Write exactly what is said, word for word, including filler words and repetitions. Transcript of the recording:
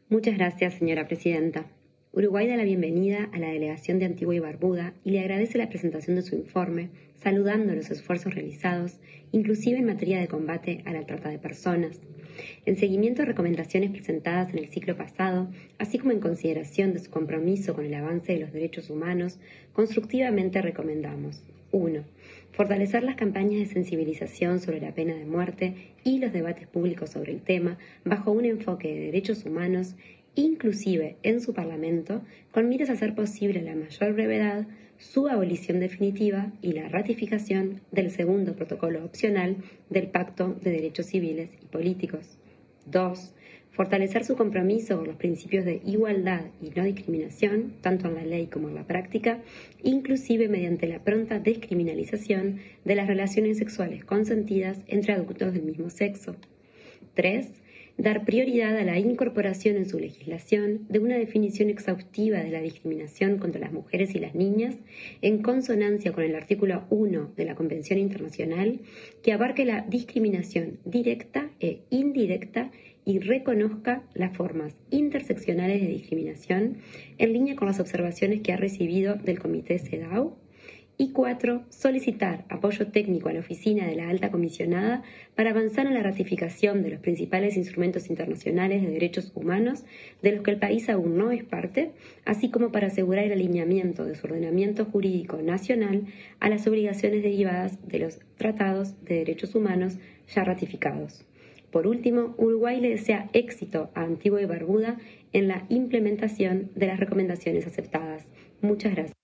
Muchas gracias, señora presidenta. Uruguay da la bienvenida a la delegación de Antigua y Barbuda y le agradece la presentación de su informe, saludando los esfuerzos realizados, inclusive en materia de combate a la trata de personas. En seguimiento a recomendaciones presentadas en el ciclo pasado, así como en consideración de su compromiso con el avance de los derechos humanos, constructivamente recomendamos: uno. Fortalecer las campañas de sensibilización sobre la pena de muerte y los debates públicos sobre el tema bajo un enfoque de derechos humanos, inclusive en su Parlamento, con miras a hacer posible a la mayor brevedad su abolición definitiva y la ratificación del segundo protocolo opcional del Pacto de Derechos Civiles y Políticos. dos. Fortalecer su compromiso con los principios de igualdad y no discriminación, tanto en la ley como en la práctica, inclusive mediante la pronta descriminalización de las relaciones sexuales consentidas entre adultos del mismo sexo. tres. Dar prioridad a la incorporación en su legislación de una definición exhaustiva de la discriminación contra las mujeres y las niñas, en consonancia con el artículo uno de la Convención Internacional, que abarque la discriminación directa e indirecta y reconozca las formas interseccionales de discriminación, en línea con las observaciones que ha recibido del Comité CEDAW. Y cuatro. Solicitar apoyo técnico a la Oficina de la Alta Comisionada para avanzar en la ratificación de los principales instrumentos internacionales de derechos humanos de los que el país aún no es parte, así como para asegurar el alineamiento de su ordenamiento jurídico nacional a las obligaciones derivadas de los tratados de derechos humanos ya ratificados. Por último, Uruguay le desea éxito a Antigua y Barbuda en la implementación de las recomendaciones aceptadas. Muchas gracias.